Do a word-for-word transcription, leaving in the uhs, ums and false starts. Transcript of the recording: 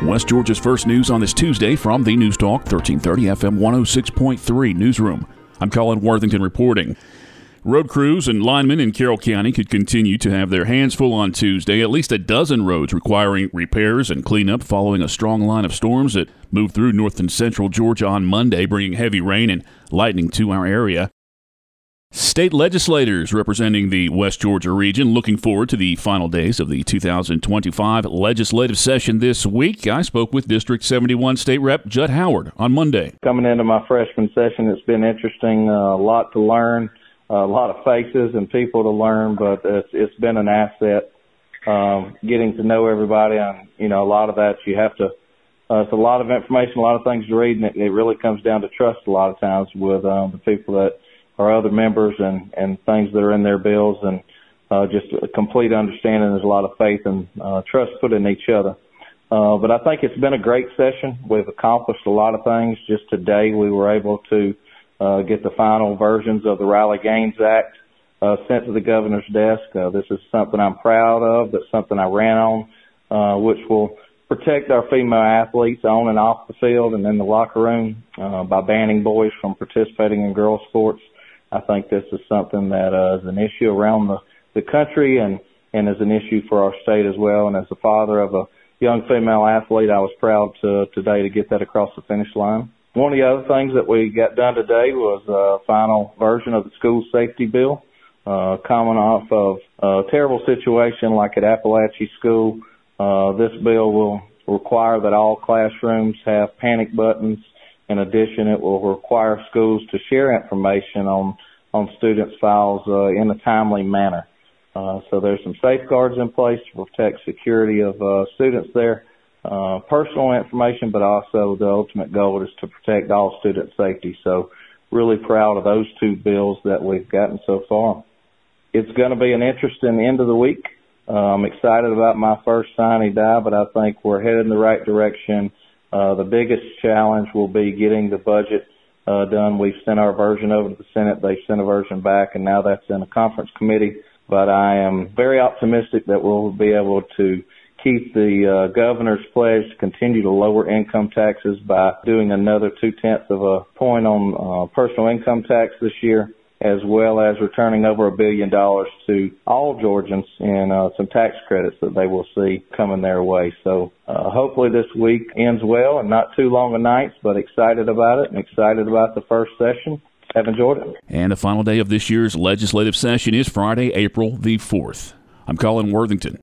West Georgia's first news on this Tuesday from the News Talk thirteen thirty F M one oh six point three Newsroom. I'm Colin Worthington reporting. Road crews and linemen in Carroll County could continue to have their hands full on Tuesday. At least a dozen roads requiring repairs and cleanup following a strong line of storms that moved through north and central Georgia on Monday, bringing heavy rain and lightning to our area. State legislators representing the West Georgia region looking forward to the final days of the two thousand twenty-five legislative session this week. I spoke with District seventy-one State Rep Judd Howard on Monday. Coming into my freshman session, it's been interesting, uh, a lot to learn, a lot of faces and people to learn, but it's, it's been an asset, um, getting to know everybody. And, you know, a lot of that you have to, uh, it's a lot of information, a lot of things to read, and it, it really comes down to trust a lot of times with um, the people that are other members and, and things that are in their bills, and uh, just a complete understanding. There's a lot of faith and uh, trust put in each other. Uh, but I think it's been a great session. We've accomplished a lot of things. Just today we were able to uh, get the final versions of the Riley Gaines Act uh, sent to the governor's desk. Uh, this is something I'm proud of. That's something I ran on, uh, which will protect our female athletes on and off the field and in the locker room uh, by banning boys from participating in girls' sports. I think this is something that uh, is an issue around the, the country and, and is an issue for our state as well. And as the father of a young female athlete, I was proud to, today to get that across the finish line. One of the other things that we got done today was a final version of the school safety bill, uh, coming off of a terrible situation like at Appalachia School. Uh, this bill will require that all classrooms have panic buttons. In addition, it will require schools to share information on, on students' files uh, in a timely manner. Uh, so there's some safeguards in place to protect security of uh, students there, uh, personal information, but also the ultimate goal is to protect all student safety. So really proud of those two bills that we've gotten so far. It's going to be an interesting end of the week. Uh, I'm excited about my first sine die, but I think we're headed in the right direction. Uh, the biggest challenge will be getting the budget uh, done. We've sent our version over to the Senate. They've sent a version back, and now that's in a conference committee. But I am very optimistic that we'll be able to keep the uh, governor's pledge to continue to lower income taxes by doing another two-tenths of a point on uh, personal income tax this year, as well as returning over a billion dollars to all Georgians in uh, some tax credits that they will see coming their way. So uh, hopefully this week ends well and not too long a night, but excited about it and excited about the first session. Have enjoyed it. And the final day of this year's legislative session is Friday, April the fourth. I'm Colin Worthington.